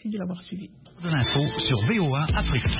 Merci de l'avoir suivi. De l'info sur VOA Afrique.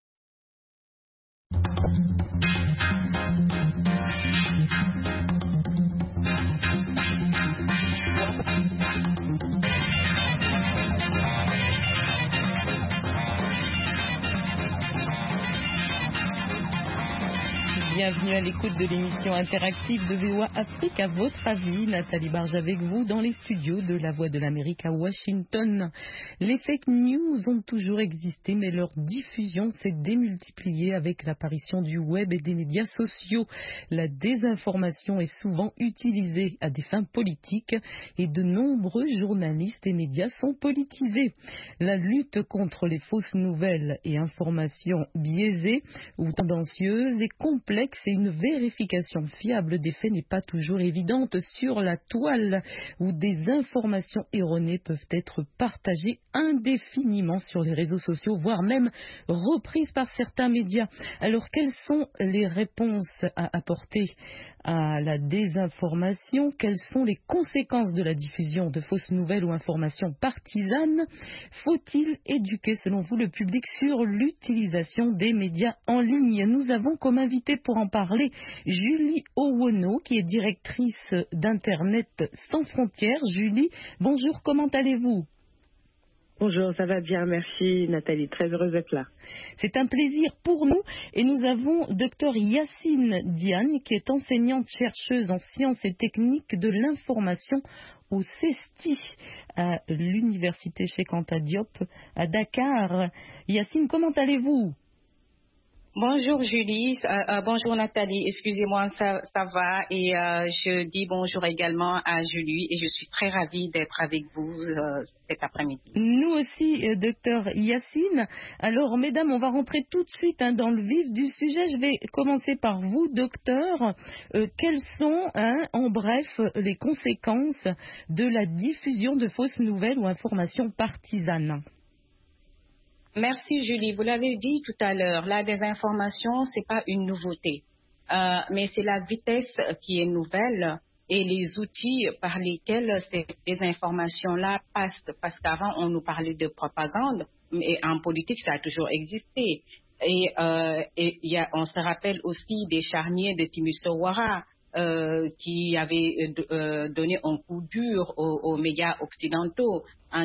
Bienvenue à l'écoute de l'émission interactive de VOA Afrique. À votre avis, Nathalie Barge avec vous dans les studios de La Voix de l'Amérique à Washington. Les fake news ont toujours existé, mais leur diffusion s'est démultipliée avec l'apparition du web et des médias sociaux. La désinformation est souvent utilisée à des fins politiques et de nombreux journalistes et médias sont politisés. La lutte contre les fausses nouvelles et informations biaisées ou tendancieuses est complexe et une vérification fiable des faits n'est pas toujours évidente sur la toile où des informations erronées peuvent être partagées indéfiniment sur les réseaux sociaux, voire même reprises par certains médias. Alors, quelles sont les réponses à apporter à la désinformation? Quelles sont les conséquences de la diffusion de fausses nouvelles ou informations partisanes? Faut-il éduquer, selon vous, le public sur l'utilisation des médias en ligne? Nous avons comme invité pour en parler Julie Owono, qui est directrice d'Internet sans frontières. Julie, bonjour, comment allez-vous? Bonjour, ça va bien, merci Nathalie, très heureuse d'être là. C'est un plaisir pour nous et nous avons Dr Yacine Diagne qui est enseignante-chercheuse en sciences et techniques de l'information au CESTI à l'université Cheikh Anta Diop à Dakar. Yacine, comment allez-vous? Bonjour Julie, bonjour Nathalie, excusez-moi, ça va et je dis bonjour également à Julie et je suis très ravie d'être avec vous cet après-midi. Nous aussi, docteur Yacine. Alors mesdames, on va rentrer tout de suite dans le vif du sujet. Je vais commencer par vous, docteur. Quelles sont, en bref, les conséquences de la diffusion de fausses nouvelles ou informations partisanes? Merci Julie, vous l'avez dit tout à l'heure, la désinformation, c'est pas une nouveauté, mais c'est la vitesse qui est nouvelle et les outils par lesquels ces désinformations-là passent. Parce qu'avant, on nous parlait de propagande, mais en politique, ça a toujours existé. Et on se rappelle aussi des charniers de Timusowara qui avaient donné un coup dur aux médias occidentaux en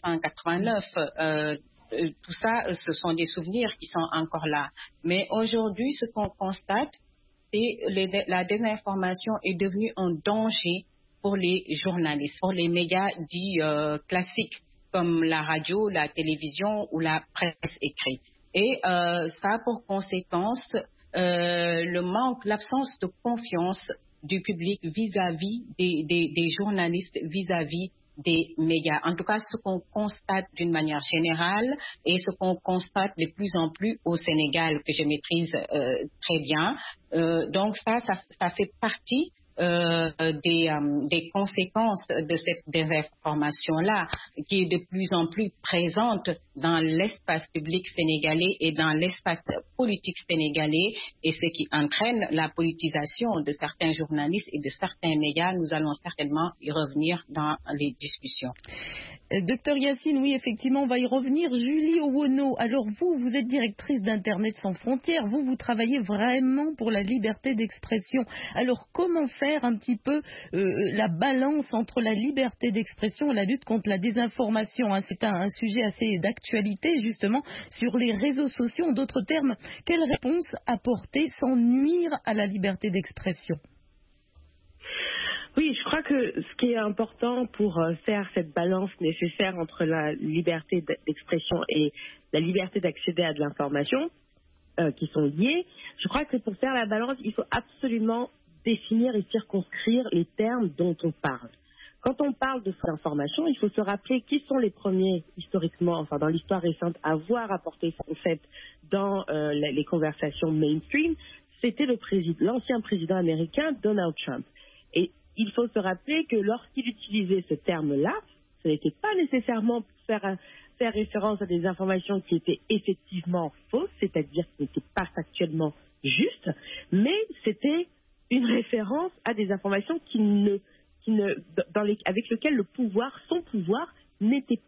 1989. Tout ça, ce sont des souvenirs qui sont encore là. Mais aujourd'hui, ce qu'on constate, c'est que la désinformation est devenue un danger pour les journalistes, pour les médias dits classiques, comme la radio, la télévision ou la presse écrite. Et ça a pour conséquence l'absence de confiance du public vis-à-vis des journalistes, vis-à-vis des médias. En tout cas, ce qu'on constate d'une manière générale et ce qu'on constate de plus en plus au Sénégal, que je maîtrise très bien. Donc ça fait partie des conséquences de cette désinformation-là, qui est de plus en plus présente dans l'espace public sénégalais et dans l'espace politique sénégalais, et ce qui entraîne la politisation de certains journalistes et de certains médias. Nous allons certainement y revenir dans les discussions. Docteur Yacine, oui, effectivement, on va y revenir. Julie Owono, alors vous êtes directrice d'Internet sans frontières, vous travaillez vraiment pour la liberté d'expression. Alors, comment faire un petit peu la balance entre la liberté d'expression et la lutte contre la désinformation, C'est un sujet assez d'actualité, justement, sur les réseaux sociaux. En d'autres termes, quelle réponse apporter sans nuire à la liberté d'expression? Oui, je crois que ce qui est important pour faire cette balance nécessaire entre la liberté d'expression et la liberté d'accéder à de l'information, qui sont liées, je crois que pour faire la balance, il faut absolument définir et circonscrire les termes dont on parle. Quand on parle de cette information, il faut se rappeler qui sont les premiers, historiquement, enfin dans l'histoire récente, à avoir apporté ce concept dans les conversations mainstream. C'était l'ancien président américain Donald Trump. Et il faut se rappeler que lorsqu'il utilisait ce terme-là, ce n'était pas nécessairement pour faire référence à des informations qui étaient effectivement fausses, c'est-à-dire qui n'étaient pas factuellement justes, mais c'était une référence à des informations avec lesquelles son pouvoir n'était pas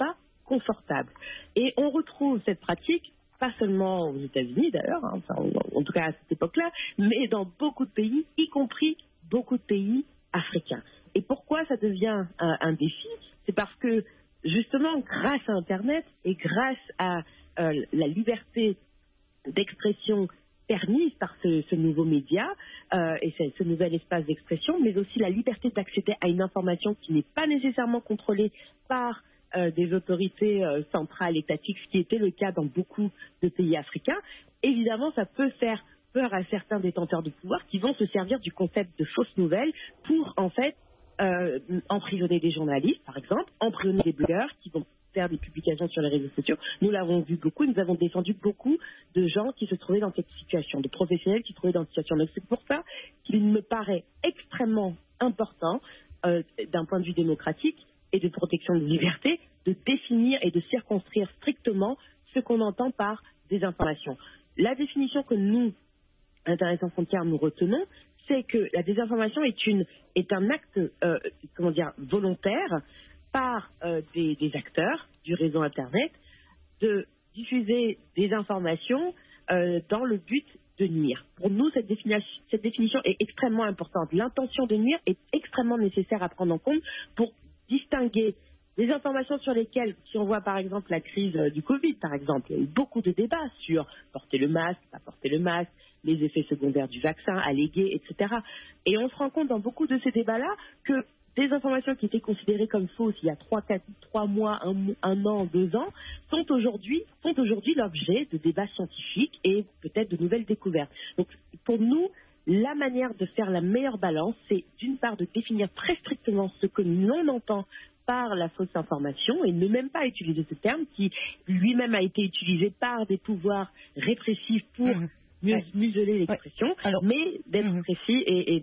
confortable. Et on retrouve cette pratique, pas seulement aux États-Unis d'ailleurs, en tout cas à cette époque-là, mais dans beaucoup de pays, y compris beaucoup de pays africains. Et pourquoi ça devient un défi? C'est parce que justement, grâce à Internet et grâce à la liberté d'expression permise par ce nouveau média et ce nouvel espace d'expression, mais aussi la liberté d'accéder à une information qui n'est pas nécessairement contrôlée par des autorités centrales étatiques, ce qui était le cas dans beaucoup de pays africains. Évidemment, ça peut faire peur à certains détenteurs de pouvoir qui vont se servir du concept de fausses nouvelles pour, en fait, emprisonner des journalistes, par exemple, emprisonner des blogueurs qui vont faire des publications sur les réseaux sociaux. Nous l'avons vu beaucoup, nous avons défendu beaucoup de gens qui se trouvaient dans cette situation, de professionnels qui se trouvaient dans cette situation. Donc c'est pour ça qu'il me paraît extrêmement important, d'un point de vue démocratique et de protection des libertés, de définir et de circonscrire strictement ce qu'on entend par désinformation. La définition que nous, Internet sans frontières, nous retenons, c'est que la désinformation est un acte volontaire par des acteurs du réseau Internet de diffuser des informations dans le but de nuire. Pour nous, cette définition est extrêmement importante. L'intention de nuire est extrêmement nécessaire à prendre en compte pour distinguer les informations sur lesquelles, si on voit par exemple la crise du Covid, par exemple, il y a eu beaucoup de débats sur porter le masque, pas porter le masque, les effets secondaires du vaccin, allégués, etc. Et on se rend compte dans beaucoup de ces débats-là que des informations qui étaient considérées comme fausses il y a 3 mois, un an, 2 ans, sont aujourd'hui l'objet de débats scientifiques et peut-être de nouvelles découvertes. Donc pour nous, la manière de faire la meilleure balance, c'est d'une part de définir très strictement ce que l'on entend par la fausse information et ne même pas utiliser ce terme qui lui-même a été utilisé par des pouvoirs répressifs pour museler l'expression, mais d'être précis et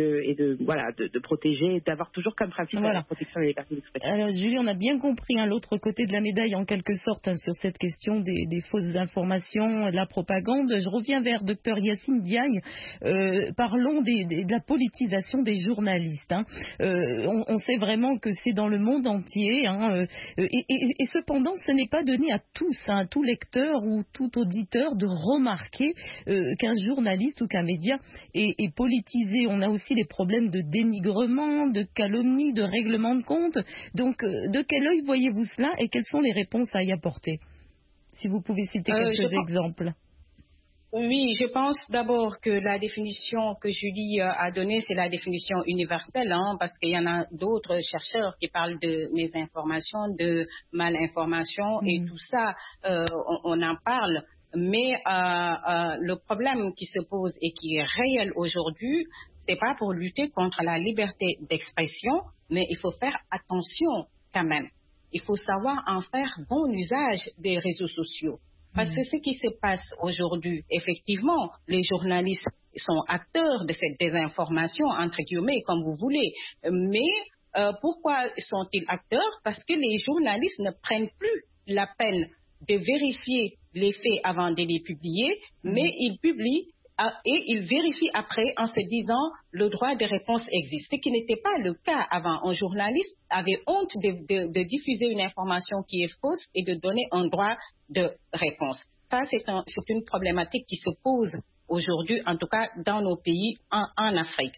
de protéger, d'avoir toujours comme principe la protection des libertés d'expression. Alors Julie, on a bien compris l'autre côté de la médaille en quelque sorte sur cette question des fausses informations, la propagande. Je reviens vers Dr Yacine Diaye. Parlons de la politisation des journalistes. On sait vraiment que c'est dans le monde entier et cependant ce n'est pas donné à tous, à tout lecteur ou tout auditeur de remarquer qu'un journaliste ou qu'un média est politisé. On a aussi les problèmes de dénigrement, de calomnie, de règlement de compte. Donc, de quel œil voyez-vous cela et quelles sont les réponses à y apporter? Si vous pouvez citer quelques exemples. Oui, je pense d'abord que la définition que Julie a donnée, c'est la définition universelle, parce qu'il y en a d'autres chercheurs qui parlent de mésinformation, de malinformation et tout ça, on en parle. Mais le problème qui se pose et qui est réel aujourd'hui, c'est pas pour lutter contre la liberté d'expression, mais il faut faire attention quand même. Il faut savoir en faire bon usage des réseaux sociaux. Parce que ce qui se passe aujourd'hui, effectivement, les journalistes sont acteurs de cette désinformation, entre guillemets, comme vous voulez. Mais pourquoi sont-ils acteurs? Parce que les journalistes ne prennent plus la peine de vérifier les faits avant de les publier, mais ils publient et ils vérifient après en se disant le droit de réponse existe. Ce qui n'était pas le cas avant. Un journaliste avait honte de diffuser une information qui est fausse et de donner un droit de réponse. Ça, c'est une problématique qui se pose aujourd'hui, en tout cas dans nos pays en Afrique.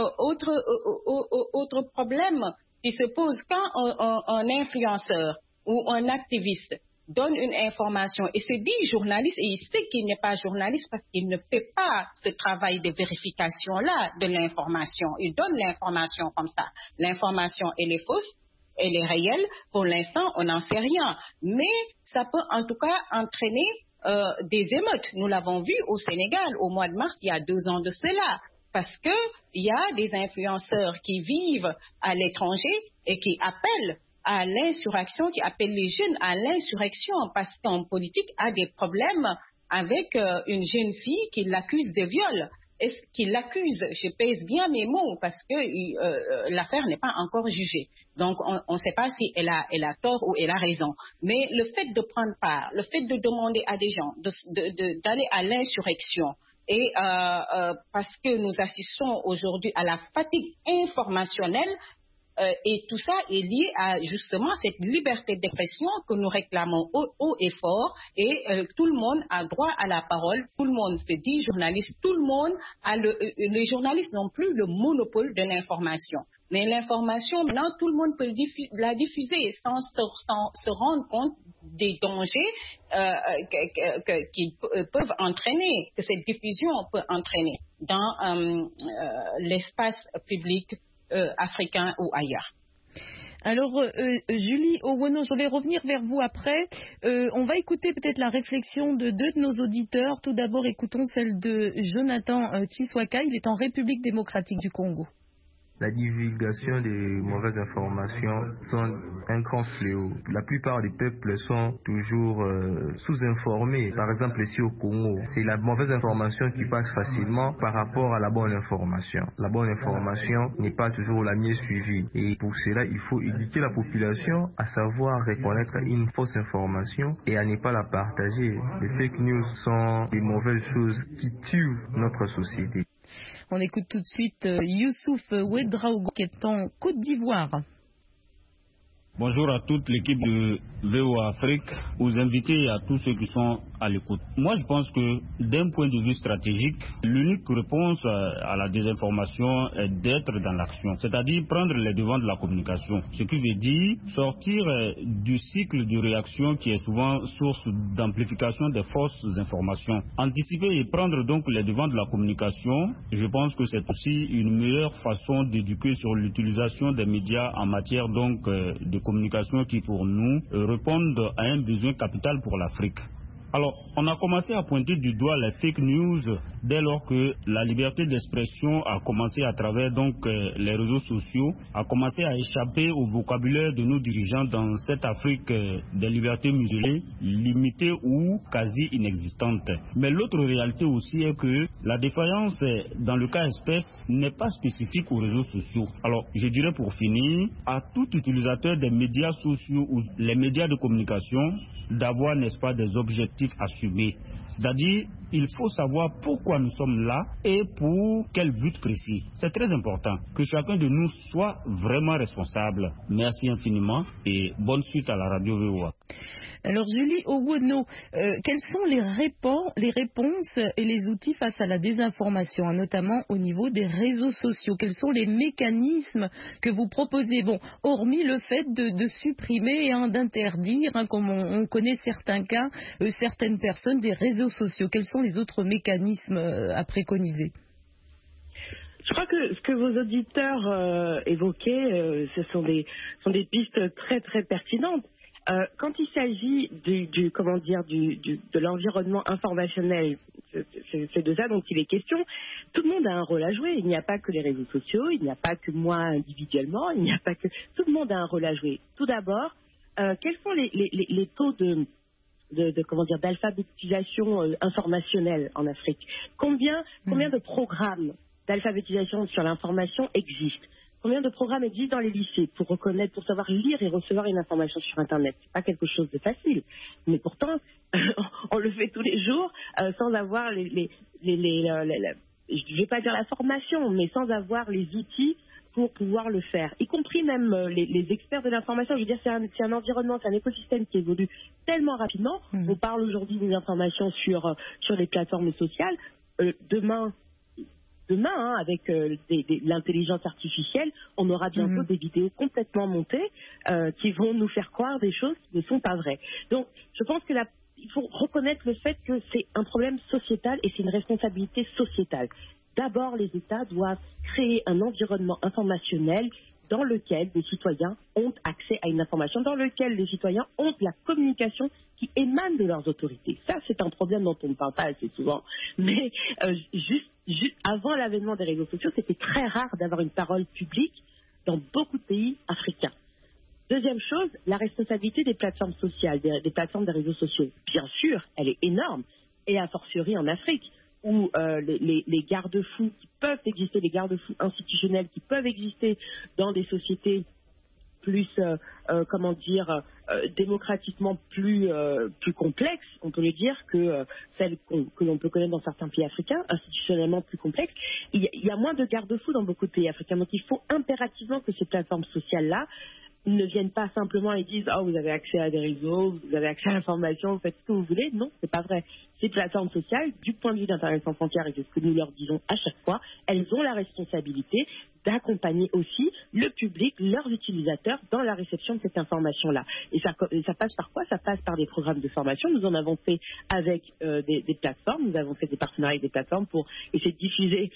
Autre problème qui se pose quand un influenceur ou un activiste donne une information et se dit journaliste et il sait qu'il n'est pas journaliste parce qu'il ne fait pas ce travail de vérification-là de l'information. Il donne l'information comme ça. L'information, elle est fausse, elle est réelle. Pour l'instant, on n'en sait rien. Mais ça peut en tout cas entraîner des émeutes. Nous l'avons vu au Sénégal au mois de mars, il y a 2 ans de cela. Parce qu'il y a des influenceurs qui vivent à l'étranger et qui appellent à l'insurrection, qui appelle les jeunes à l'insurrection parce qu'en politique a des problèmes avec une jeune fille qui l'accuse de viol. Est-ce qu'il l'accuse? Je pèse bien mes mots parce que l'affaire n'est pas encore jugée. Donc on ne sait pas si elle a tort ou elle a raison. Mais le fait de prendre part, le fait de demander à des gens d'aller à l'insurrection, et parce que nous assistons aujourd'hui à la fatigue informationnelle, Et tout ça est lié à justement cette liberté d'expression que nous réclamons haut et fort. Et tout le monde a droit à la parole. Tout le monde se dit journaliste. Tout le monde a les journalistes n'ont plus le monopole de l'information. Mais l'information, maintenant, tout le monde peut la diffuser sans se rendre compte des dangers qui peuvent entraîner, que cette diffusion peut entraîner dans l'espace public africain ou ailleurs. Alors, Julie Owono, je vais revenir vers vous après. On va écouter peut-être la réflexion de deux de nos auditeurs. Tout d'abord, écoutons celle de Jonathan Tshiswaka. Il est en République démocratique du Congo. La divulgation des mauvaises informations sont un grand fléau. La plupart des peuples sont toujours sous-informés. Par exemple, ici au Congo, c'est la mauvaise information qui passe facilement par rapport à la bonne information. La bonne information n'est pas toujours la mieux suivie. Et pour cela, il faut éduquer la population à savoir reconnaître une fausse information et à ne pas la partager. Les fake news sont des mauvaises choses qui tuent notre société. On écoute tout de suite Youssouf Ouedraogo qui est en Côte d'Ivoire. Bonjour à toute l'équipe de VOA Afrique, aux invités et à tous ceux qui sont à l'écoute. Moi, je pense que d'un point de vue stratégique, l'unique réponse à la désinformation est d'être dans l'action, c'est-à-dire prendre les devants de la communication. Ce qui veut dire sortir du cycle de réaction qui est souvent source d'amplification des fausses informations. Anticiper et prendre donc les devants de la communication, je pense que c'est aussi une meilleure façon d'éduquer sur l'utilisation des médias en matière donc de communication qui pour nous répondent à un besoin capital pour l'Afrique. Alors, on a commencé à pointer du doigt les fake news dès lors que la liberté d'expression a commencé à travers donc les réseaux sociaux, a commencé à échapper au vocabulaire de nos dirigeants dans cette Afrique des libertés muselées, limitées ou quasi inexistantes. Mais l'autre réalité aussi est que la défaillance dans le cas espèce n'est pas spécifique aux réseaux sociaux. Alors, je dirais pour finir, à tout utilisateur des médias sociaux ou les médias de communication, d'avoir, n'est-ce pas, des objectifs assumés. C'est-à-dire, il faut savoir pourquoi nous sommes là et pour quel but précis. C'est très important que chacun de nous soit vraiment responsable. Merci infiniment et bonne suite à la radio VOA. Alors Julie Owono, quelles sont les réponses et les outils face à la désinformation, notamment au niveau des réseaux sociaux? Quels sont les mécanismes que vous proposez? Bon, hormis le fait de supprimer, d'interdire, comme on connaît certains cas, certaines personnes des réseaux sociaux. Quels sont les autres mécanismes à préconiser? Je crois que ce que vos auditeurs évoquaient, ce sont des pistes très très pertinentes. Quand il s'agit de l'environnement informationnel, c'est de ça dont il est question. Tout le monde a un rôle à jouer. Il n'y a pas que les réseaux sociaux, il n'y a pas que moi individuellement, il n'y a pas que tout le monde a un rôle à jouer. Tout d'abord, quels sont les taux d'alphabétisation informationnelle en Afrique? Combien de programmes d'alphabétisation sur l'information existent? Combien de programmes existent dans les lycées pour reconnaître, pour savoir lire et recevoir une information sur Internet? C'est pas quelque chose de facile, mais pourtant on le fait tous les jours sans avoir je vais pas dire la formation, mais sans avoir les outils pour pouvoir le faire, y compris même les experts de l'information. Je veux dire, c'est un environnement, c'est un écosystème qui évolue tellement rapidement. On parle aujourd'hui des informations sur les plateformes sociales. Demain, avec l'intelligence artificielle, on aura bientôt des vidéos complètement montées qui vont nous faire croire des choses qui ne sont pas vraies. Donc, je pense il faut reconnaître le fait que c'est un problème sociétal et c'est une responsabilité sociétale. D'abord, les États doivent créer un environnement informationnel dans lequel les citoyens ont accès à une information, dans lequel les citoyens ont de la communication qui émane de leurs autorités. Ça, c'est un problème dont on ne parle pas assez souvent. Mais juste avant l'avènement des réseaux sociaux, c'était très rare d'avoir une parole publique dans beaucoup de pays africains. Deuxième chose, la responsabilité des plateformes sociales, des plateformes des réseaux sociaux. Bien sûr, elle est énorme, et a fortiori en Afrique, où les garde-fous qui peuvent exister, les garde-fous institutionnels qui peuvent exister dans des sociétés plus, démocratiquement plus complexe, on peut le dire, que celle que l'on peut connaître dans certains pays africains, institutionnellement plus complexe. Il y a moins de garde-fous dans beaucoup de pays africains. Donc il faut impérativement que ces plateformes sociales-là ne viennent pas simplement et disent vous avez accès à des réseaux, vous avez accès à l'information, vous faites ce que vous voulez. Non, c'est pas vrai. Ces plateformes sociales, du point de vue d'Internet sans frontières et de ce que nous leur disons à chaque fois, elles ont la responsabilité d'accompagner aussi le public, leurs utilisateurs, dans la réception de cette information-là. Et ça passe par quoi? Ça passe par des programmes de formation. Nous en avons fait avec des plateformes. Nous avons fait des partenariats avec des plateformes pour essayer de diffuser,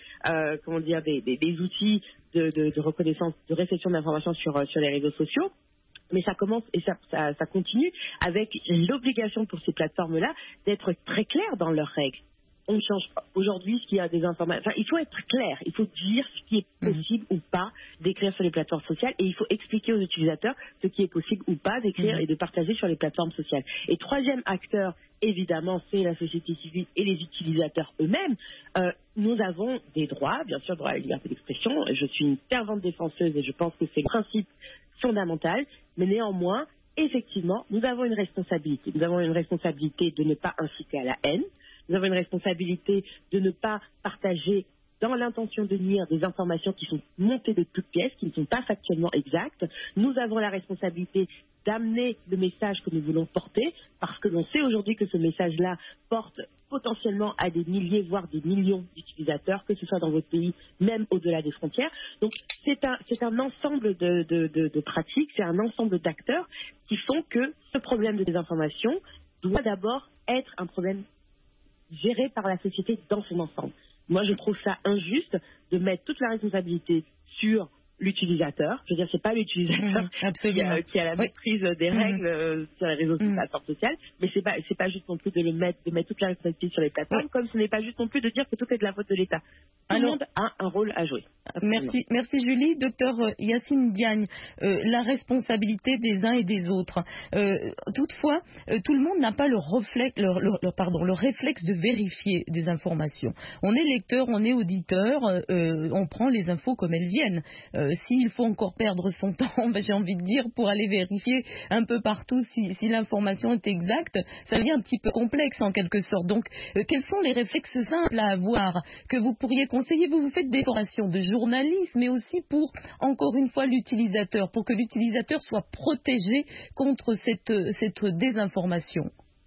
des outils de reconnaissance, de réception d'informations sur les réseaux sociaux. Mais ça commence et ça continue avec l'obligation pour ces plateformes-là d'être très claires dans leurs règles. On ne change pas. Aujourd'hui, ce qu'il y a des informations. Enfin, il faut être clair. Il faut dire ce qui est possible ou pas d'écrire sur les plateformes sociales et il faut expliquer aux utilisateurs ce qui est possible ou pas d'écrire et de partager sur les plateformes sociales. Et troisième acteur, évidemment, c'est la société civile et les utilisateurs eux-mêmes. Nous avons des droits, bien sûr, droit à la liberté d'expression. Je suis une fervente défenseuse et je pense que c'est le principe fondamental. Mais néanmoins, effectivement, nous avons une responsabilité. Nous avons une responsabilité de ne pas inciter à la haine. Nous avons une responsabilité de ne pas partager dans l'intention de nuire des informations qui sont montées de toutes pièces, qui ne sont pas factuellement exactes. Nous avons la responsabilité d'amener le message que nous voulons porter, parce que l'on sait aujourd'hui que ce message-là porte potentiellement à des milliers, voire des millions d'utilisateurs, que ce soit dans votre pays, même au-delà des frontières. Donc c'est un ensemble de pratiques, c'est un ensemble d'acteurs qui font que ce problème de désinformation doit d'abord être un problème géré par la société dans son ensemble. Moi, je trouve ça injuste de mettre toute la responsabilité sur l'utilisateur. Je veux dire, c'est pas l'utilisateur qui a la maîtrise des règles sur les réseaux sociaux, mais c'est pas juste non plus de mettre toute la responsabilité sur les plateformes, comme ce n'est pas juste non plus de dire que tout est de la faute de l'État. Tout le monde a un rôle à jouer. Merci Julie. Docteur Yacine Diagne, la responsabilité des uns et des autres. Toutefois, tout le monde n'a pas le réflexe de vérifier des informations. On est lecteur, on est auditeur, on prend les infos comme elles viennent. S'il faut encore perdre son temps, j'ai envie de dire, pour aller vérifier un peu partout si l'information est exacte, ça devient un petit peu complexe en quelque sorte. Donc, quels sont les réflexes simples à avoir que vous pourriez conseiller? Vous faites des formations de journalisme, mais aussi pour, encore une fois, l'utilisateur, pour que l'utilisateur soit protégé contre cette désinformation.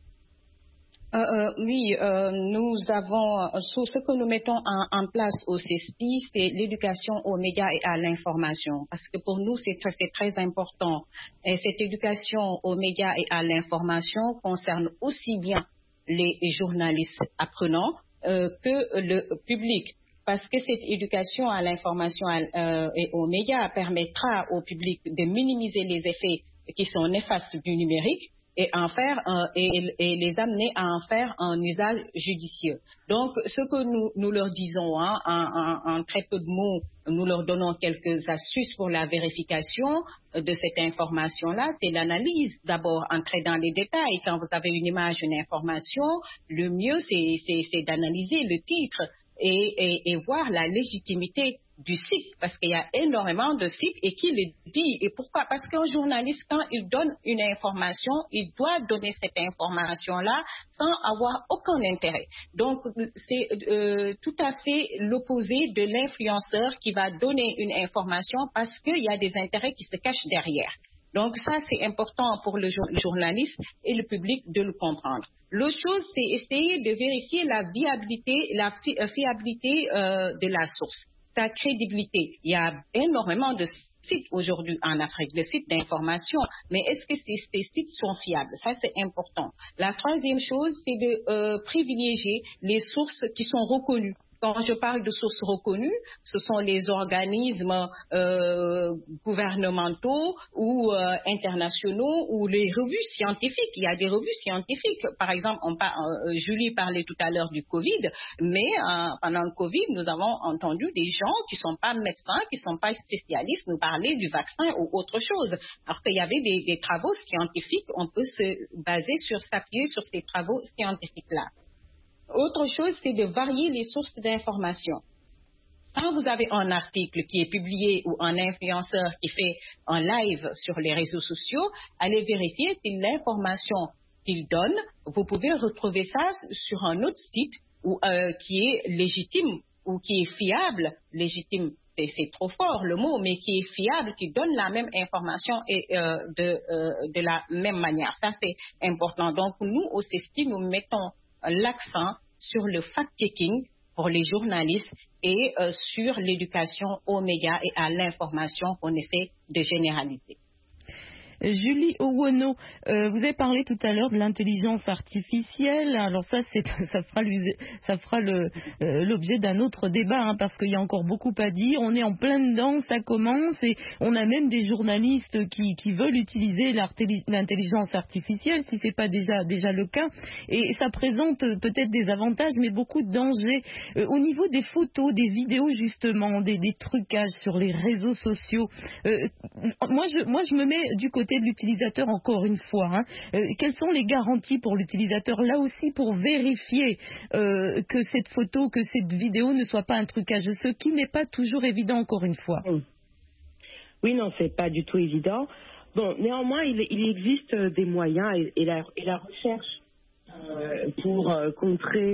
Nous avons, ce que nous mettons en place au CESPI, c'est l'éducation aux médias et à l'information. Parce que pour nous, c'est très important. Et cette éducation aux médias et à l'information concerne aussi bien les journalistes apprenants que le public. Parce que cette éducation à l'information et aux médias permettra au public de minimiser les effets qui sont néfastes du numérique et les amener à en faire un usage judicieux. Donc, ce que nous leur disons en très peu de mots, nous leur donnons quelques astuces pour la vérification de cette information-là. C'est l'analyse. D'abord, entrer dans les détails. Quand vous avez une image, une information, le mieux, c'est d'analyser le titre et voir la légitimité du site, parce qu'il y a énormément de sites et qui le dit. Et pourquoi? Parce qu'un journaliste, quand il donne une information, il doit donner cette information-là sans avoir aucun intérêt. Donc, c'est tout à fait l'opposé de l'influenceur qui va donner une information parce qu'il y a des intérêts qui se cachent derrière. Donc ça, c'est important pour le journaliste et le public de le comprendre. L'autre chose, c'est essayer de vérifier la fiabilité de la source, sa crédibilité. Il y a énormément de sites aujourd'hui en Afrique, de sites d'information, mais est-ce que ces sites sont fiables? Ça, c'est important. La troisième chose, c'est de privilégier les sources qui sont reconnues. Quand je parle de sources reconnues, ce sont les organismes gouvernementaux ou internationaux ou les revues scientifiques. Il y a des revues scientifiques. Par exemple, Julie parlait tout à l'heure du Covid, mais pendant le Covid, nous avons entendu des gens qui ne sont pas médecins, qui ne sont pas spécialistes, nous parler du vaccin ou autre chose. Alors qu'il y avait des travaux scientifiques, on peut s'appuyer sur ces travaux scientifiques-là. Autre chose, c'est de varier les sources d'information. Quand vous avez un article qui est publié ou un influenceur qui fait un live sur les réseaux sociaux, allez vérifier si l'information qu'il donne, vous pouvez retrouver ça sur un autre site qui est légitime ou qui est fiable. Légitime, c'est trop fort le mot, mais qui est fiable, qui donne la même information et de la même manière. Ça, c'est important. Donc, nous, au CESTI, nous mettons l'accent sur le fact-checking pour les journalistes et sur l'éducation aux médias et à l'information qu'on essaie de généraliser. Julie Owono, vous avez parlé tout à l'heure de l'intelligence artificielle. Alors ça fera l'objet d'un autre débat, hein, parce qu'il y a encore beaucoup à dire. On est en plein dedans, ça commence, et on a même des journalistes qui veulent utiliser l'intelligence artificielle, si c'est pas déjà le cas. Et ça présente peut-être des avantages, mais beaucoup de dangers. Au niveau des photos, des vidéos justement, des trucages sur les réseaux sociaux. Moi, je me mets du côté de l'utilisateur encore une fois. Hein. Quelles sont les garanties pour l'utilisateur là aussi pour vérifier que cette photo, que cette vidéo ne soit pas un trucage, ce qui n'est pas toujours évident encore une fois. Oui, non, c'est pas du tout évident. Bon, néanmoins, il existe des moyens et la recherche pour contrer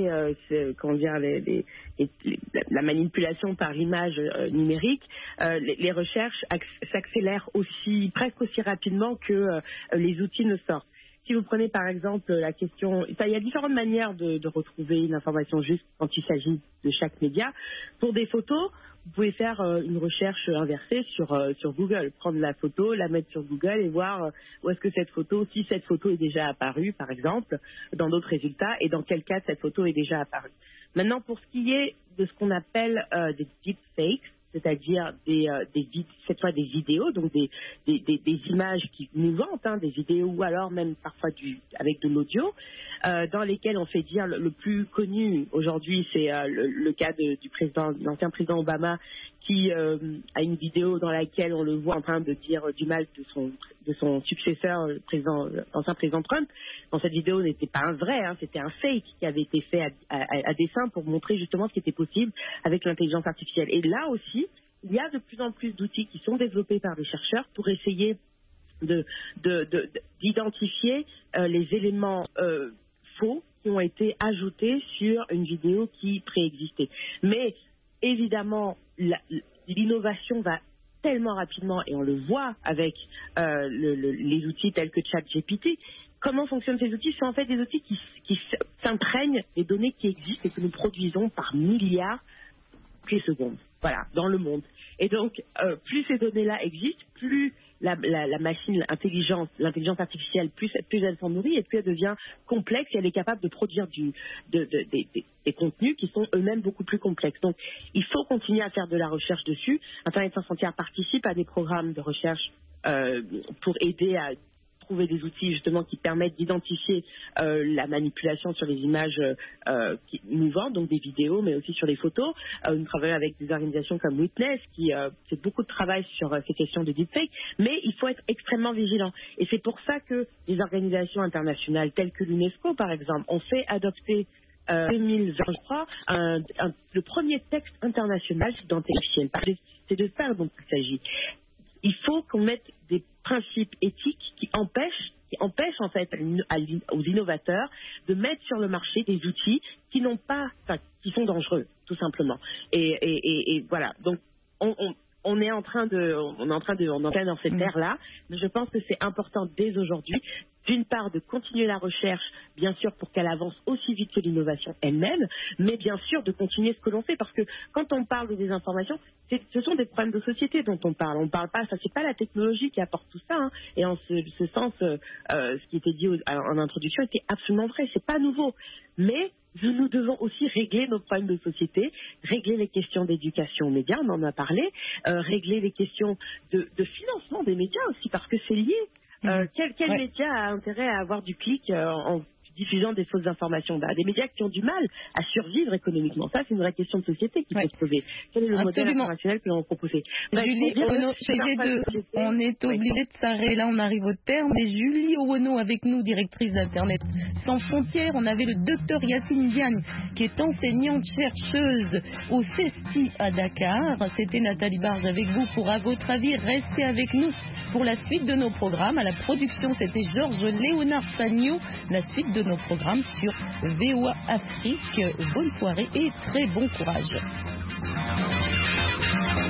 la manipulation par image numérique, les recherches s'accélèrent presque aussi rapidement que les outils ne sortent. Si vous prenez par exemple la question, il y a différentes manières de retrouver l'information juste quand il s'agit de chaque média. Pour des photos, vous pouvez faire une recherche inversée sur Google, prendre la photo, la mettre sur Google et voir où est-ce que si cette photo est déjà apparue, par exemple, dans d'autres résultats, et dans quel cas cette photo est déjà apparue. Maintenant, pour ce qui est de ce qu'on appelle des deepfakes, c'est-à-dire cette fois des vidéos, donc des images mouvantes, hein, des vidéos ou alors même parfois avec de l'audio, dans lesquelles on fait dire le plus connu aujourd'hui, c'est le cas de l'ancien président Obama qui a une vidéo dans laquelle on le voit en train de dire du mal de son successeur, l'ancien président Trump. Dans cette vidéo, n'était pas un vrai, hein, c'était un fake qui avait été fait à dessein pour montrer justement ce qui était possible avec l'intelligence artificielle. Et là aussi, il y a de plus en plus d'outils qui sont développés par des chercheurs pour essayer d'identifier les éléments faux qui ont été ajoutés sur une vidéo qui préexistait. Mais évidemment, l'innovation va tellement rapidement, et on le voit avec les outils tels que ChatGPT. Comment fonctionnent ces outils? Ce sont en fait des outils qui s'imprègnent des données qui existent et que nous produisons par milliards toutes les secondes, voilà, dans le monde. Et donc, plus ces données-là existent, plus la machine, l'intelligence artificielle, plus elle s'en nourrit et plus elle devient complexe et elle est capable de produire des contenus qui sont eux-mêmes beaucoup plus complexes. Donc, il faut continuer à faire de la recherche dessus. Internet sans frontières participe à des programmes de recherche pour aider à trouver des outils justement qui permettent d'identifier la manipulation sur les images mouvantes, donc des vidéos, mais aussi sur les photos. Nous travaillons avec des organisations comme Witness qui fait beaucoup de travail sur ces questions de deepfake, mais il faut être extrêmement vigilant. Et c'est pour ça que les organisations internationales telles que l'UNESCO, par exemple, ont fait adopter 2020, je crois, le premier texte international d'intelligence artificielle. C'est de ça dont il s'agit. Il faut qu'on mette des principes éthiques qui empêchent en fait aux innovateurs de mettre sur le marché des outils qui sont dangereux, tout simplement. Et voilà. Donc on est en train dans cette ère-là, mais je pense que c'est important dès aujourd'hui, d'une part, de continuer la recherche, bien sûr, pour qu'elle avance aussi vite que l'innovation elle-même, mais bien sûr, de continuer ce que l'on fait, parce que quand on parle de désinformation, ce sont des problèmes de société dont on parle. On parle pas, ça c'est pas la technologie qui apporte tout ça, hein. Et en ce sens, ce qui était dit en introduction était absolument vrai, c'est pas nouveau. Mais nous devons aussi régler nos problèmes de société, régler les questions d'éducation aux médias, on en a parlé, régler les questions de financement des médias aussi, parce que c'est lié. Quel média a intérêt à avoir du clic diffusant des fausses informations. Des médias qui ont du mal à survivre économiquement. Ça, c'est une vraie question de société qu'il faut se poser. Quel est le modèle international que l'on propose? Julie Owono, on est obligé de s'arrêter. Là, on arrive au terme. Et Julie Owono avec nous, directrice d'Internet Sans Frontières. On avait le docteur Yacine Diagne, qui est enseignante chercheuse au CESTI à Dakar. C'était Nathalie Barge avec vous pour À votre avis. Restez avec nous pour la suite de nos programmes. À la production, c'était Georges Léonard Sagno. La suite de nos programmes sur VOA Afrique. Bonne soirée et très bon courage.